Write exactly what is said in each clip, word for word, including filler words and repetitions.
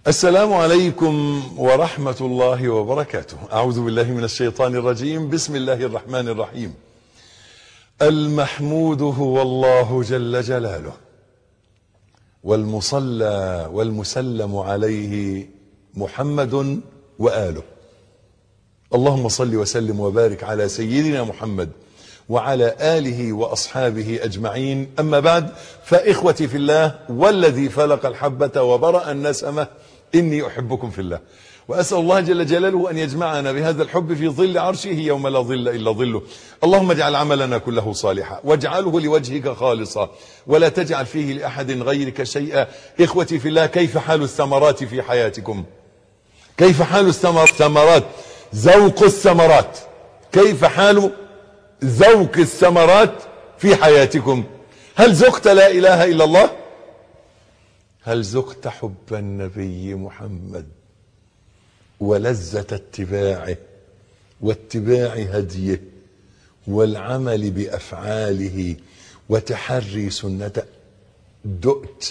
السلام عليكم ورحمة الله وبركاته. أعوذ بالله من الشيطان الرجيم. بسم الله الرحمن الرحيم. المحمود هو الله جل جلاله، والمصلى والمسلم عليه محمد وآله. اللهم صل وسلم وبارك على سيدنا محمد وعلى آله وأصحابه أجمعين. أما بعد، فإخوتي في الله والذي فلق الحبة وبرأ النسمة، إني أحبكم في الله، وأسأل الله جل جلاله أن يجمعنا بهذا الحب في ظل عرشه يوم لا ظل إلا ظله. اللهم اجعل عملنا كله صالحا واجعله لوجهك خالصا ولا تجعل فيه لأحد غيرك شيئا. إخوتي في الله، كيف حال الثمرات في حياتكم؟ كيف حال الثمرات؟ ذوق الثمرات. كيف حال ذوق الثمرات في حياتكم؟ هل ذقت لا إله إلا الله؟ هل ذقت حب النبي محمد ولذة اتباعه واتباع هديه والعمل بأفعاله وتحري سنته؟ دقت.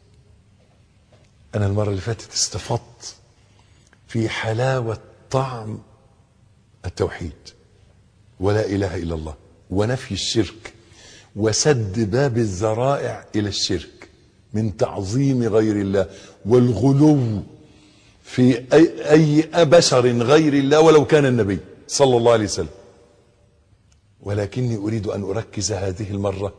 أنا المرة اللي فاتت استفدت في حلاوة طعم التوحيد ولا إله إلا الله ونفي الشرك وسد باب الذرائع إلى الشرك من تعظيم غير الله والغلو في أي, أي بشر غير الله ولو كان النبي صلى الله عليه وسلم. ولكني أريد أن أركز هذه المرة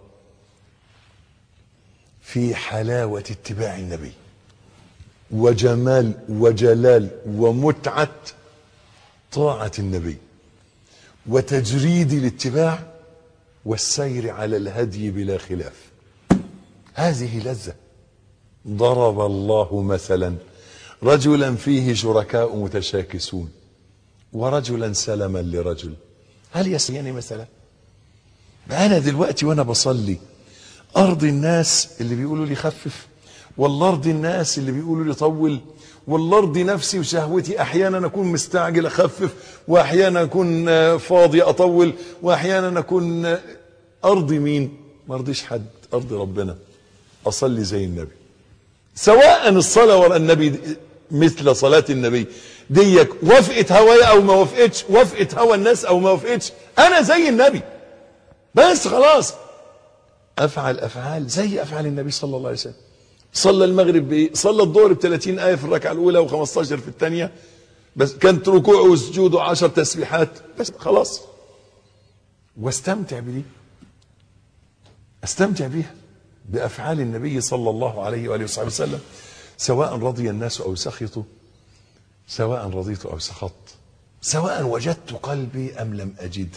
في حلاوة اتباع النبي وجمال وجلال ومتعة طاعة النبي وتجريد الاتباع والسير على الهدي بلا خلاف. هذه لذة. ضرب الله مثلا رجلا فيه شركاء متشاكسون ورجلا سلما لرجل، هل يسيني مثلا؟ أنا دلوقتي وأنا بصلي أرضي الناس اللي بيقولوا لي خفف، والله أرضي الناس اللي بيقولوا لي طول، والله أرضي نفسي وشهوتي. أحيانا أكون مستعجل أخفف، وأحيانا أكون فاضي أطول، وأحيانا أكون أرضي مين؟ ما أرضيش حد، أرضي ربنا، أصلي زي النبي. سواء الصلاة وراء النبي مثل صلاة النبي ديك وافقت هوايا أو ما وافقتش، وافقت هوا الناس أو ما وافقتش، أنا زي النبي بس خلاص. أفعل أفعال زي أفعال النبي صلى الله عليه وسلم. صلى المغرب بإيه؟ صلى الظهر بثلاثين آية في الركعة الأولى وخمستاشر في الثانية، بس كانت ركوعه وسجوده عشر تسبيحات بس خلاص. واستمتع بدي، استمتع بيها بأفعال النبي صلى الله عليه وآله وصحبه وسلم، سواء رضي الناس أو سخطوا، سواء رضيت أو سخطت، سواء وجدت قلبي أم لم أجده،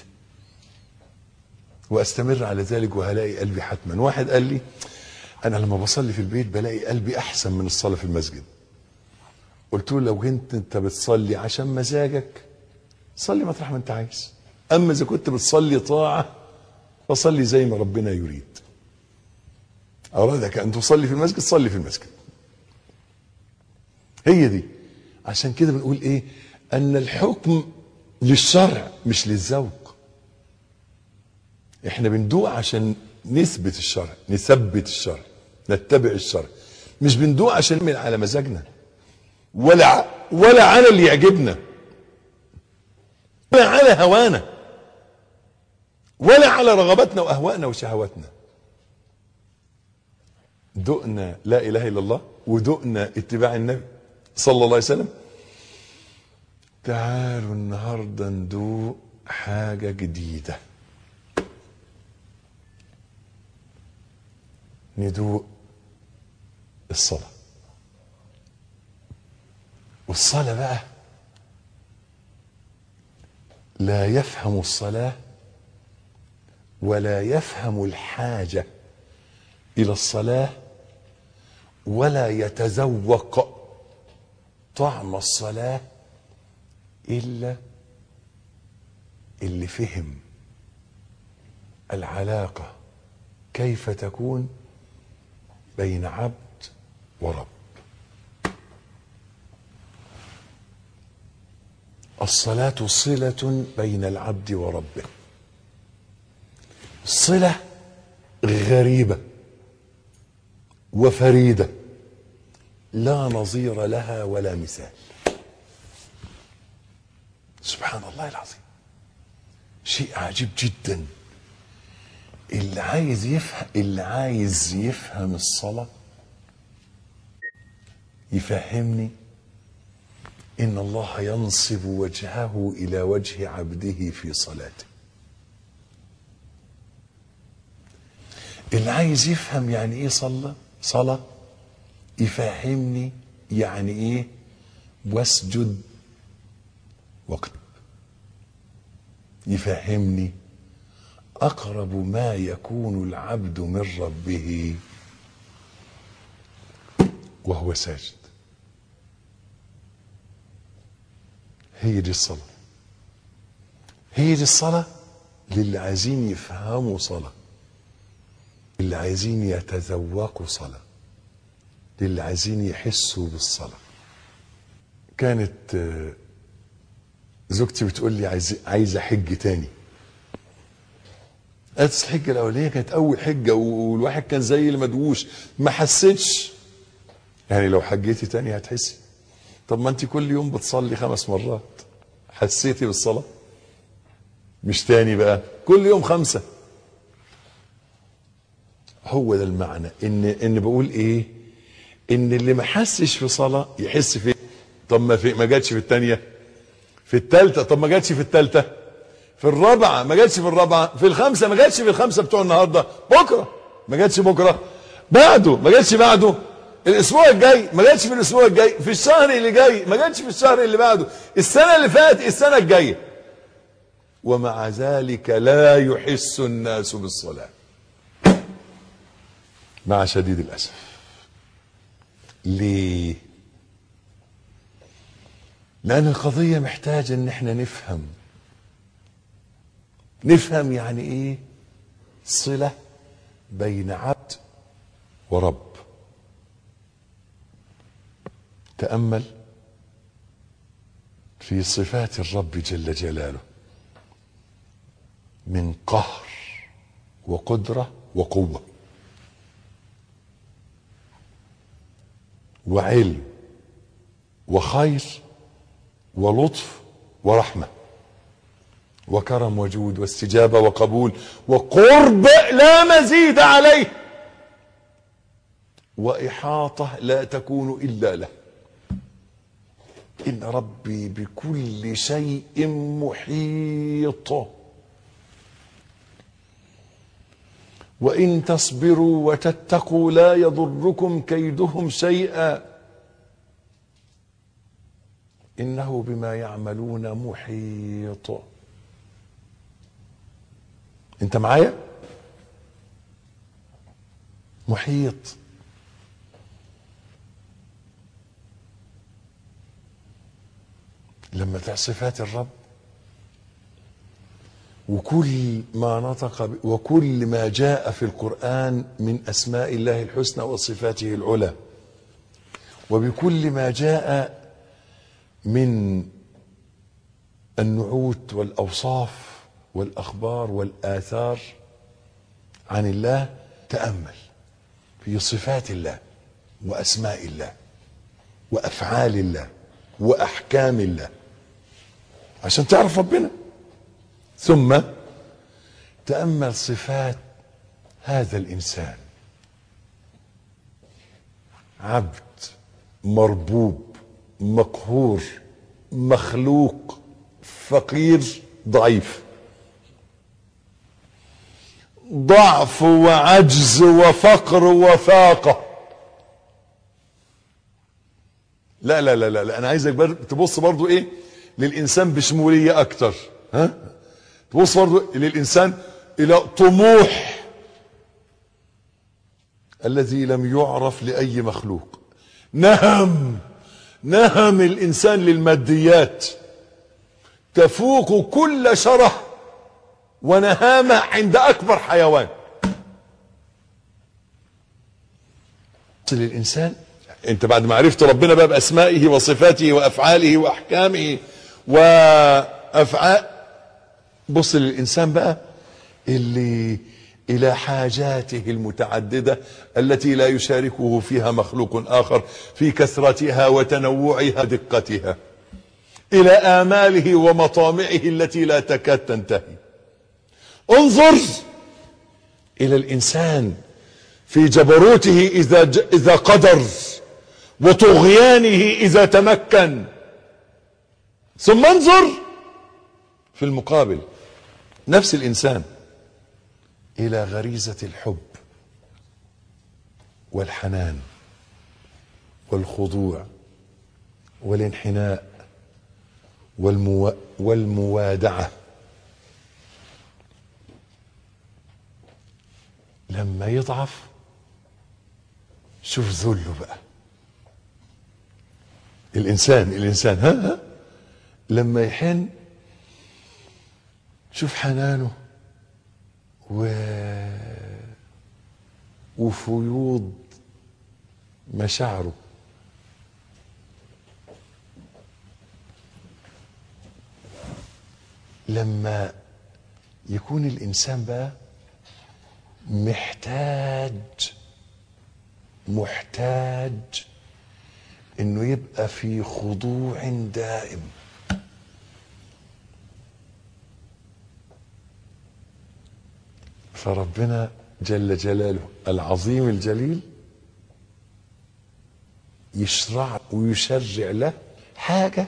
وأستمر على ذلك وهلاقي قلبي حتما. واحد قال لي أنا لما بصلي في البيت بلاقي قلبي أحسن من الصلاة في المسجد. قلت له لو كنت أنت بتصلي عشان مزاجك صلي مطرح ما أنت عايز، أما إذا كنت بتصلي طاعة فصلي زي ما ربنا يريد. أرادك أن تصلي في المسجد صلي في المسجد. هي دي. عشان كده بنقول إيه؟ أن الحكم للشرع مش للذوق. إحنا بندوق عشان نثبت الشرع، نثبت الشرع، نتبع الشرع، مش بندوق عشان نعمل على مزاجنا ولا ولا على اللي يعجبنا ولا على هوانا ولا على رغباتنا واهوائنا وشهواتنا. دقنا لا اله الا الله ودقنا اتباع النبي صلى الله عليه وسلم. تعالوا النهارده ندوق حاجه جديده، ندوق الصلاه. والصلاه بقى لا يفهم الصلاه ولا يفهم الحاجة إلى الصلاة ولا يتذوق طعم الصلاة إلا اللي فهم العلاقة كيف تكون بين عبد ورب. الصلاة صلة بين العبد وربه، صلة غريبة وفريدة لا نظير لها ولا مثال. سبحان الله العظيم، شيء عجيب جدا. اللي عايز يفهم اللي عايز يفهم الصلاة يفهمني إن الله ينصب وجهه إلى وجه عبده في صلاته. اللي عايز يفهم يعني إيه صلاة صلاة يفهمني يعني إيه واسجد واقترب. يفهمني أقرب ما يكون العبد من ربه وهو ساجد. هي دي الصلاة، هي دي الصلاة للي عايزين يفهموا صلاة، للي عايزين يتذوقوا صلاة، للي عايزين يحسوا بالصلاة. كانت زوجتي بتقول لي عايز عايزة حج تاني. قالت الحجة الأولانية كانت أول حجة والواحد كان زي المدووش ما حسيتش. يعني لو حجيتي تاني هتحسي. طب ما انت كل يوم بتصلي خمس مرات، حسيتي بالصلاة؟ مش تاني بقى كل يوم خمسة. هو ده المعنى. ان ان بقول ايه؟ ان اللي ما حسش في صلاة يحس في. طب ما في ما جاتش في الثانية، في الثالثة، طب ما جاتش في الثالثة، في الرابعة ما جاتش في الرابعة، في الخمسة ما جاتش في الخمسة بتوع النهارده، بكرة ما جاتش بكرة، بعده ما جاتش بعده، الاسبوع الجاي ما جاتش في الاسبوع الجاي، في الشهر اللي جاي ما جاتش في الشهر اللي بعده، السنة اللي فاتت، السنة الجاية. ومع ذلك لا يحس الناس بالصلاة مع شديد الأسف. ليه؟ لأن القضية محتاجة ان احنا نفهم نفهم يعني ايه صلة بين عبد ورب. تأمل في صفات الرب جل جلاله من قهر وقدرة وقوة وعلم وخير ولطف ورحمة وكرم وجود واستجابة وقبول وقرب لا مزيد عليه وإحاطة لا تكون إلا له. إن ربي بكل شيء محيط. وإن تصبروا وتتقوا لا يضركم كيدهم شيئا إنه بما يعملون محيط. أنت معايا؟ محيط. لما صفات الرب وكل ما نطق وكل ما جاء في القرآن من أسماء الله الحسنى وصفاته العلى وبكل ما جاء من النعوت والأوصاف والأخبار والآثار عن الله، تأمل في صفات الله وأسماء الله وأفعال الله وأحكام الله عشان تعرف ربنا. ثم تأمل صفات هذا الإنسان، عبد مربوب مقهور مخلوق فقير ضعيف، ضعف وعجز وفقر وفاقة. لا لا لا لا, لا. انا عايزك تبص برضو ايه للإنسان بشمولية اكتر. ها تبص برضو للإنسان الى طموح الذي لم يعرف لأي مخلوق. نهم نهم الإنسان للماديات تفوق كل شره ونهامة عند أكبر حيوان. للإنسان أنت بعد ما عرفت ربنا بقى بأسمائه وصفاته وأفعاله وأحكامه وأفعال، بص للإنسان بقى اللي إلى حاجاته المتعددة التي لا يشاركه فيها مخلوق آخر في كثرتها وتنوعها دقتها، إلى آماله ومطامعه التي لا تكاد تنتهي. انظر إلى الإنسان في جبروته إذا ج... إذا قدر، وطغيانه إذا تمكن. ثم انظر في المقابل نفس الإنسان إلى غريزة الحب والحنان والخضوع والانحناء والمو... والموادعة. لما يضعف شوف ذله بقى. الإنسان الإنسان ها, ها لما يحن شوف حنانه و... وفيوض مشاعره. لما يكون الإنسان بقى محتاج محتاج انه يبقى في خضوع دائم. فربنا جل جلاله العظيم الجليل يشرع ويشرع له حاجة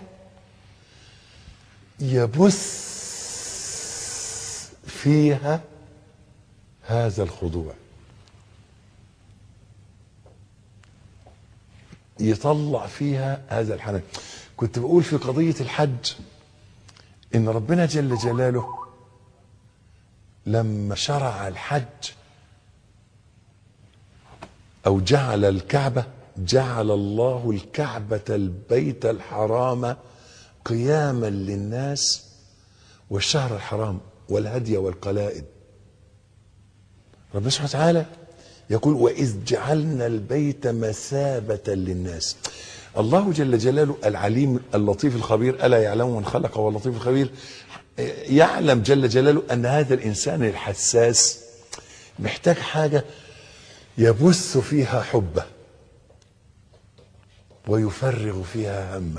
يبث فيها هذا الخضوع، يطلع فيها هذا الحنان. كنت بقول في قضية الحج إن ربنا جل جلاله لما شرع الحج أو جعل الكعبة، جعل الله الكعبة البيت الحرام قياما للناس والشهر الحرام والهدي والقلائد. ربنا سبحانه وتعالى يقول وإذ جعلنا البيت مثابة للناس. الله جل جلاله العليم اللطيف الخبير، ألا يعلم من خلق هو اللطيف الخبير، يعلم جل جلاله أن هذا الإنسان الحساس محتاج حاجة يبث فيها حبه ويفرغ فيها همه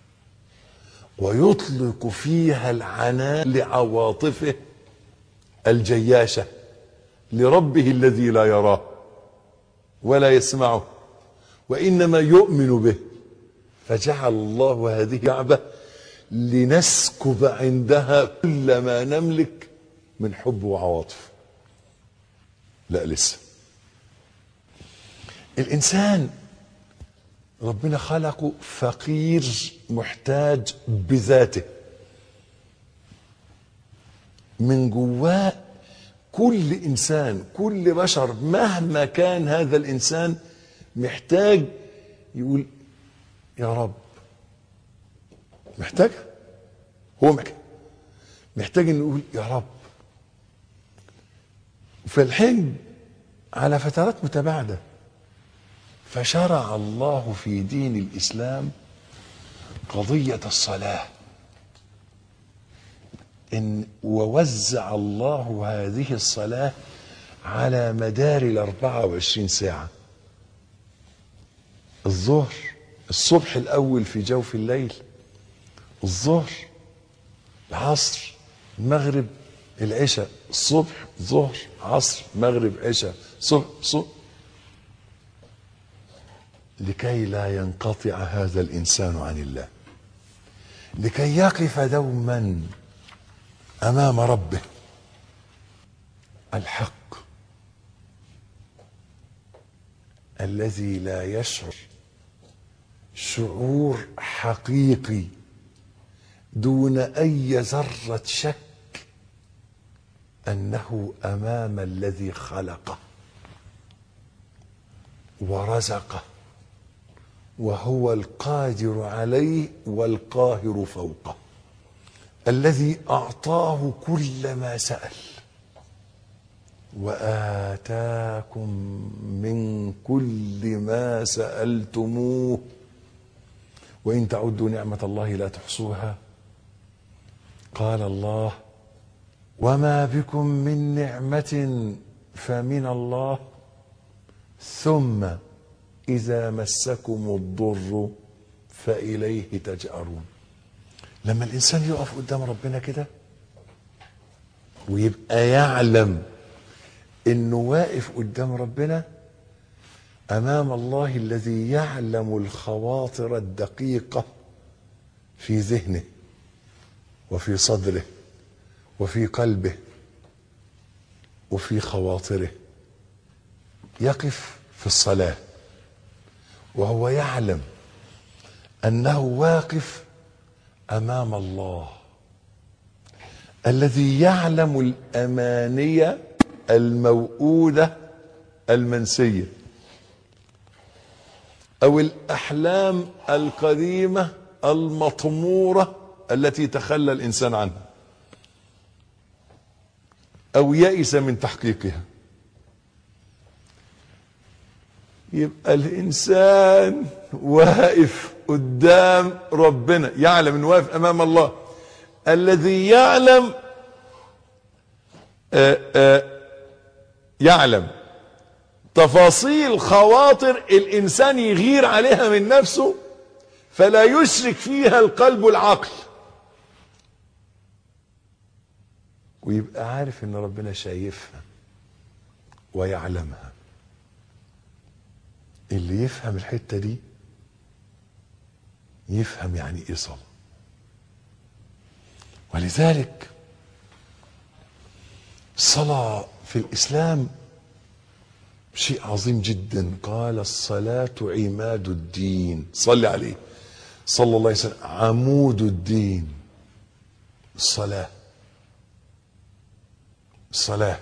ويطلق فيها العنان لعواطفه الجياشة لربه الذي لا يراه ولا يسمعه وإنما يؤمن به. فجعل الله هذه الكعبة لنسكب عندها كل ما نملك من حب وعواطف. لا لسه. الإنسان ربنا خلقه فقير محتاج بذاته، من جواه كل إنسان كل بشر مهما كان هذا الإنسان محتاج يقول يا رب. محتاج، هو محتاج محتاج انه يقول يا رب. فالحج على فترات متباعدة، فشرع الله في دين الإسلام قضية الصلاة، إن ووزع الله هذه الصلاة على مدار الأربعة وعشرين ساعة. الظهر الصبح الأول في جوف الليل، الظهر العصر المغرب العشاء، الصبح ظهر عصر مغرب عشاء صبح صبح، لكي لا ينقطع هذا الإنسان عن الله، لكي يقف دوما أمام ربه الحق الذي لا يشعر شعور حقيقي دون أي ذرة شك أنه أمام الذي خلقه ورزقه وهو القادر عليه والقاهر فوقه، الذي أعطاه كل ما سأل وآتاكم من كل ما سألتموه وإن تعدوا نعمة الله لا تحصوها. قال الله وما بكم من نعمة فمن الله ثم إذا مسكم الضر فإليه تجأرون. لما الإنسان يقف قدام ربنا كده ويبقى يعلم إنه واقف قدام ربنا أمام الله الذي يعلم الخواطر الدقيقة في ذهنه وفي صدره وفي قلبه وفي خواطره، يقف في الصلاة وهو يعلم أنه واقف أمام الله الذي يعلم الأماني الموؤودة المنسية أو الأحلام القديمة المطمورة التي تخلى الإنسان عنها أو يئس من تحقيقها. يبقى الإنسان واقف قدام ربنا يعلم أنه واقف أمام الله الذي يعلم آآ آآ يعلم تفاصيل خواطر الإنسان يغير عليها من نفسه فلا يشرك فيها القلب العقل، ويبقى عارف ان ربنا شايفها ويعلمها. اللي يفهم الحتة دي يفهم يعني ايه صلاة. ولذلك الصلاة في الإسلام شيء عظيم جدا. قال الصلاة عماد الدين، صلي عليه صلى الله عليه وسلم، عمود الدين. الصلاة الصلاة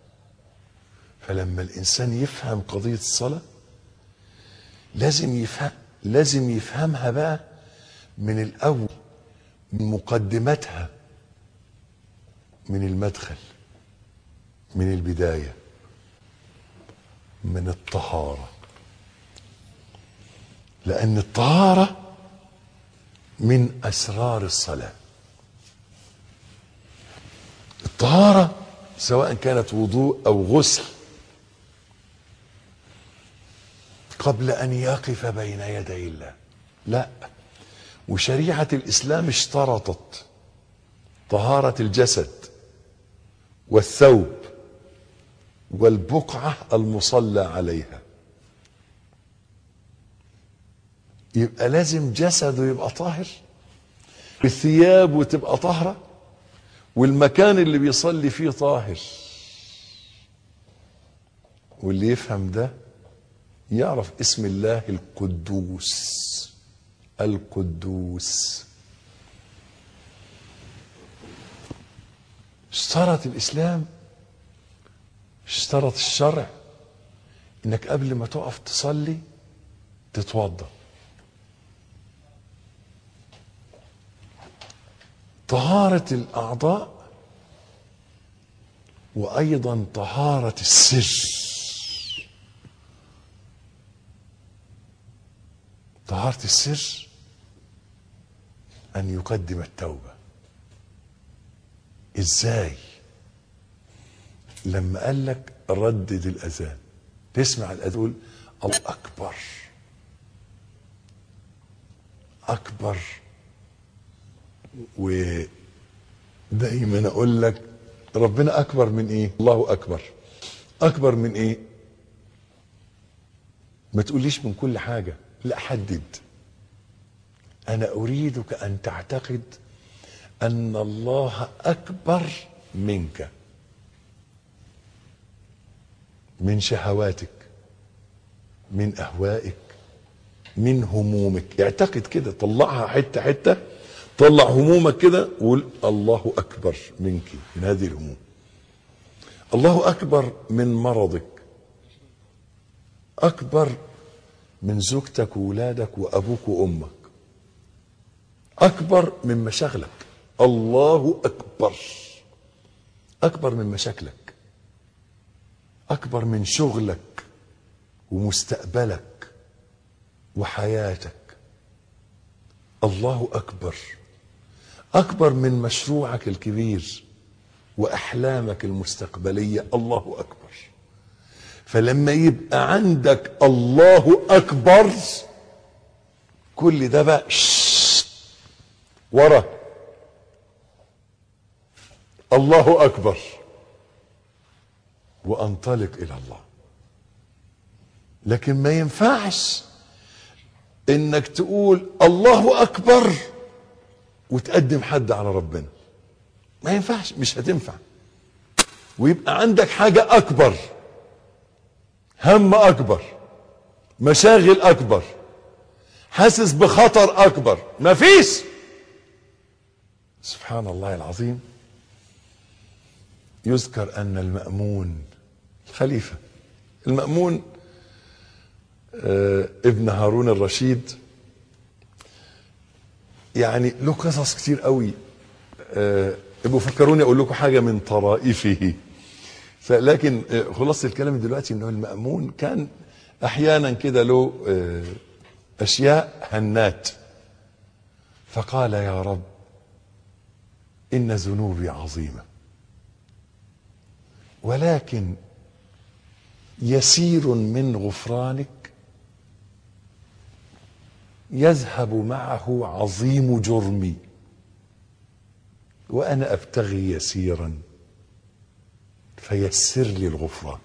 فلما الإنسان يفهم قضية الصلاة لازم يفهم لازم يفهمها بقى من الأول، من مقدمتها، من المدخل، من البداية، من الطهارة. لأن الطهارة من أسرار الصلاة. الطهارة سواء كانت وضوء أو غسل قبل أن يقف بين يدي الله، لا. وشريعة الإسلام اشترطت طهارة الجسد والثوب والبقعة المصلى عليها. يبقى لازم جسده يبقى طاهر، الثياب وتبقى طاهرة، والمكان اللي بيصلي فيه طاهر. واللي يفهم ده يعرف اسم الله القدوس. القدوس اشترط الإسلام، اشترط الشرع انك قبل ما تقف تصلي تتوضا. طهارة الأعضاء وأيضا طهارة السر. طهارة السر أن يقدم التوبة. إزاي؟ لما قال لك ردد الأذان، تسمع الأذان تقول الله أكبر أكبر. ودايما أقول لك ربنا أكبر من إيه؟ الله أكبر. أكبر من إيه؟ ما تقوليش من كل حاجة، لا، حدد. أنا أريدك أن تعتقد أن الله أكبر منك، من شهواتك، من أهوائك، من همومك. اعتقد كده، طلعها حتة حتة، طلع همومك كده وقول الله أكبر منك من هذه الهموم. الله أكبر من مرضك، أكبر من زوجتك وولادك وأبوك وأمك، أكبر من مشاغلك. الله أكبر، أكبر من مشاكلك، أكبر من شغلك ومستقبلك وحياتك. الله أكبر، أكبر من مشروعك الكبير وأحلامك المستقبلية. الله أكبر. فلما يبقى عندك الله اكبر، كل ده بقى ورا. الله اكبر وانطلق الى الله. لكن ما ينفعش انك تقول الله اكبر وتقدم حد على ربنا، ما ينفعش، مش هتنفع. ويبقى عندك حاجة اكبر، هم اكبر، مشاغل اكبر، حاسس بخطر اكبر، ما فيش. سبحان الله العظيم. يذكر ان المأمون الخليفة المأمون آه ابن هارون الرشيد، يعني له قصص كتير قوي. آه ابقوا فكروني اقول لكم حاجة من طرائفه. فلكن آه خلاصة الكلام دلوقتي انه المأمون كان احيانا كده له آه اشياء هنات، فقال يا رب ان ذنوبي عظيمة، ولكن يسير من غفرانك يذهب معه عظيم جرمي، وانا ابتغي يسيرا فيسر لي الغفران.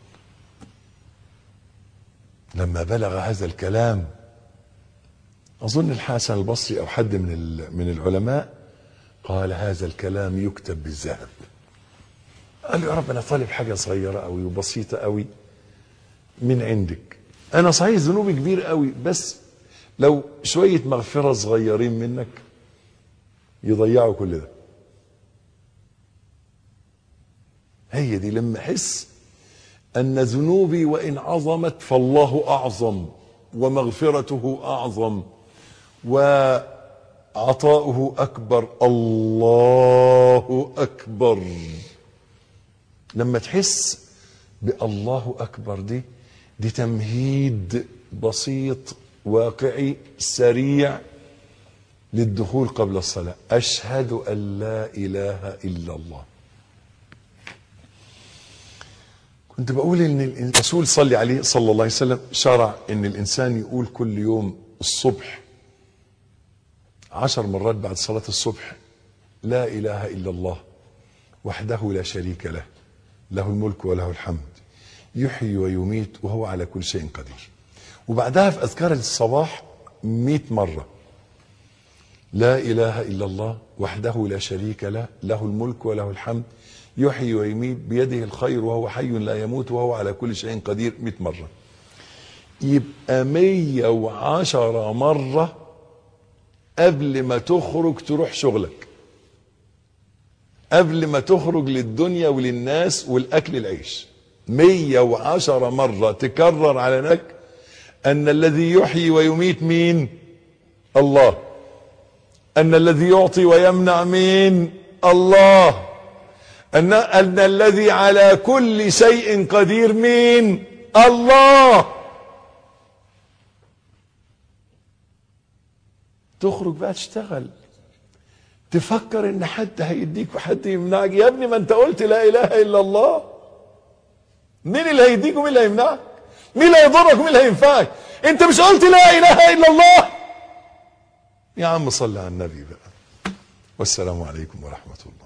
لما بلغ هذا الكلام اظن الحسن البصري او حد من من العلماء قال هذا الكلام يكتب بالذهب. قال له يا رب انا طالب حاجه صغيره قوي وبسيطه قوي من عندك، انا صحيح ذنوبي كبير قوي، بس لو شويه مغفره صغيرين منك يضيعوا كل ده. هي دي لما احس ان ذنوبي وان عظمت فالله اعظم ومغفرته اعظم وعطاؤه اكبر. الله اكبر. لما تحس بالله اكبر دي دي تمهيد بسيط واقعي سريع للدخول قبل الصلاة. اشهد ان لا اله الا الله. كنت بقول ان الرسول صلى عليه صلى الله عليه وسلم شرع ان الانسان يقول كل يوم الصبح عشر مرات بعد صلاة الصبح لا اله الا الله وحده لا شريك له، له الملك وله الحمد، يحيي ويميت وهو على كل شيء قدير. وبعدها في اذكار الصباح مئة مرة لا اله الا الله وحده لا شريك له، له الملك وله الحمد، يحيي ويميت بيده الخير وهو حي لا يموت وهو على كل شيء قدير مئة مرة. يبقى مية وعشرة مرة قبل ما تخرج تروح شغلك، قبل ما تخرج للدنيا وللناس والاكل العيش. مية وعشرة مرة تكرر على نفسك ان الذي يحيي ويميت مين؟ الله. ان الذي يعطي ويمنع مين؟ الله. ان ان الذي على كل شيء قدير مين؟ الله. تخرج بقى تشتغل، تفكر ان حد هيديك وحد يمنعك. يا ابني ما انت قلت لا اله الا الله. مين اللي هيديك ومين اللي هيمنعك؟ مين اللي هيضرك ومين اللي هينفعك؟ انت مش قلت لا اله الا الله؟ يا عم صل على النبي بقى. والسلام عليكم ورحمة الله.